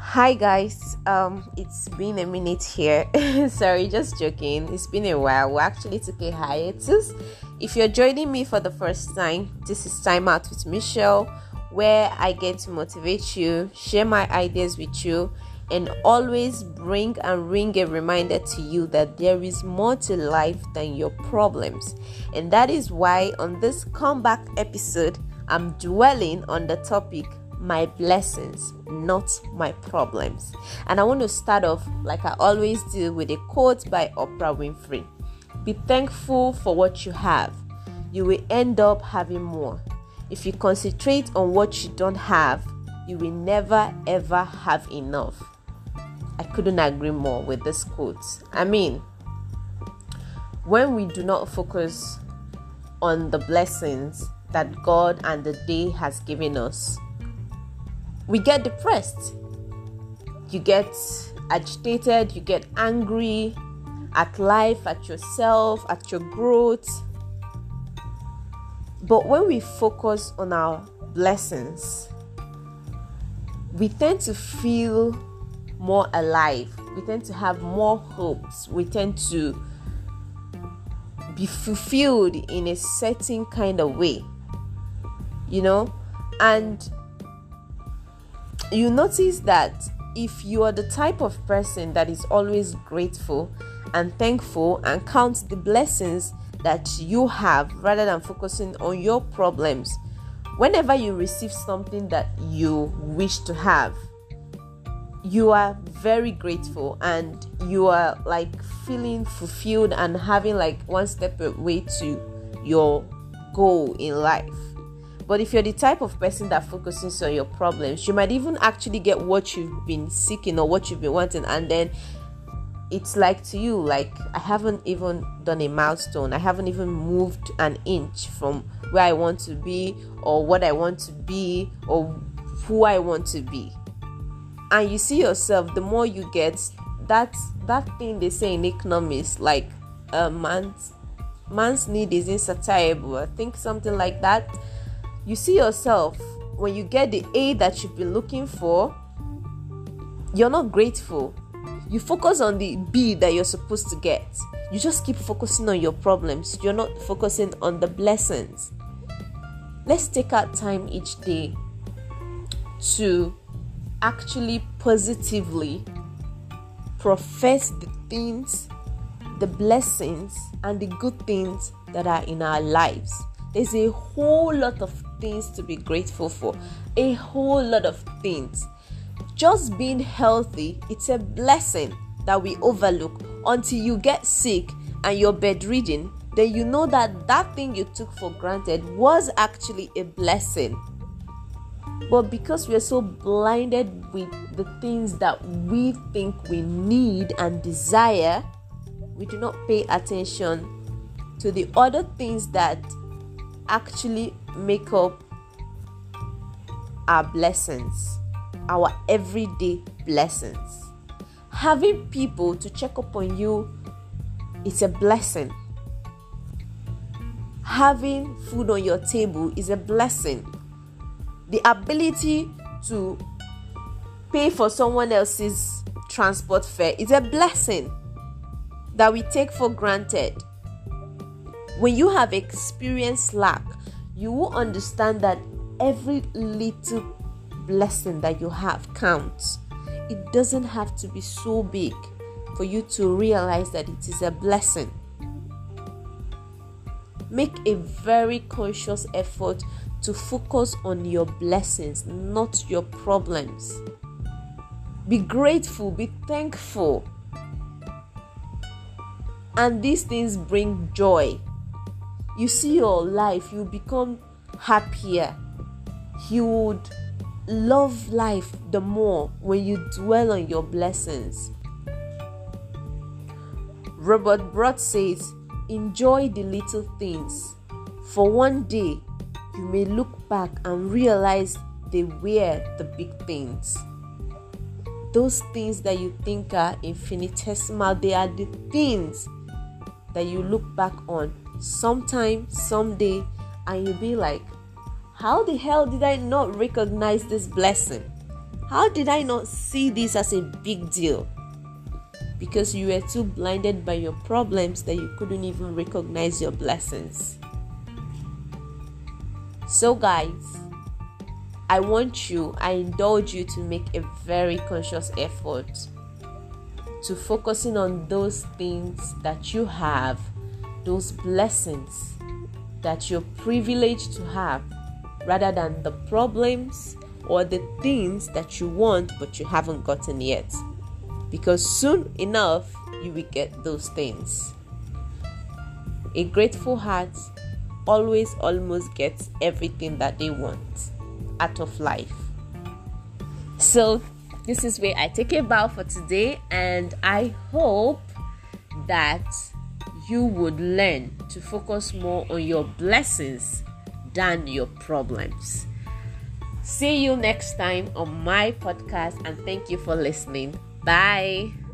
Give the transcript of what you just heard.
Hi guys, it's been a minute here. Sorry, just joking. It's been a while. We actually took a hiatus. If you're joining me for the first time, this is Time Out with Michelle, where I get to motivate you, share my ideas with you, and always bring and ring a reminder to you that there is more to life than your problems. And that is why on this comeback episode, I'm dwelling on the topic my blessings, not my problems. And I want to start off like I always do with a quote by Oprah Winfrey. Be thankful for what you have. You will end up having more. If you concentrate on what you don't have, you will never ever have enough. I couldn't agree more with this quote. I mean, when we do not focus on the blessings that God and the day has given us, we get depressed. You get agitated, you get angry at life, at yourself, at your growth. But when we focus on our blessings, we tend to feel more alive. We tend to have more hopes. We tend to be fulfilled in a certain kind of way, and you notice that if you are the type of person that is always grateful and thankful and counts the blessings that you have rather than focusing on your problems, whenever you receive something that you wish to have, you are very grateful and you are like feeling fulfilled and having like one step away to your goal in life. But if you're the type of person that focuses on your problems, you might even actually get what you've been seeking or what you've been wanting, and then it's like to you, like, I haven't even done a milestone. I haven't even moved an inch from where I want to be or what I want to be or who I want to be. And you see yourself, the more you get, that thing they say in economics, like man's need is insatiable. I think something like that. You see yourself, when you get the A that you've been looking for, you're not grateful. You focus on the B that you're supposed to get. You just keep focusing on your problems. You're not focusing on the blessings. Let's take our time each day to actually positively profess the things, the blessings, and the good things that are in our lives. There's a whole lot of things to be grateful for. A whole lot of things. Just being healthy, it's a blessing that we overlook until you get sick and you're bedridden. Then you know that thing you took for granted was actually a blessing. But because we're so blinded with the things that we think we need and desire, we do not pay attention to the other things that actually make up our blessings, our everyday blessings. Having people to check up on you, it's a blessing. Having food on your table is a blessing. The ability to pay for someone else's transport fare is a blessing that we take for granted. When you have experienced lack, you will understand that every little blessing that you have counts. It doesn't have to be so big for you to realize that it is a blessing. Make a very conscious effort to focus on your blessings, not your problems. Be grateful, be thankful. And these things bring joy. You see your life, you become happier. You would love life the more when you dwell on your blessings. Robert Broad says, enjoy the little things, for one day you may look back and realize they were the big things. Those things that you think are infinitesimal, they are the things that you look back on sometime, someday, and you'll be like, how the hell did I not recognize this blessing? How did I not see this as a big deal? Because you were too blinded by your problems that you couldn't even recognize your blessings. So guys, I indulge you to make a very conscious effort to focusing on those things that you have, those blessings that you're privileged to have, rather than the problems or the things that you want but you haven't gotten yet. Because soon enough, you will get those things. A grateful heart always almost gets everything that they want out of life. So this is where I take a bow for today, and I hope that you would learn to focus more on your blessings than your problems. See you next time on my podcast, and thank you for listening. Bye.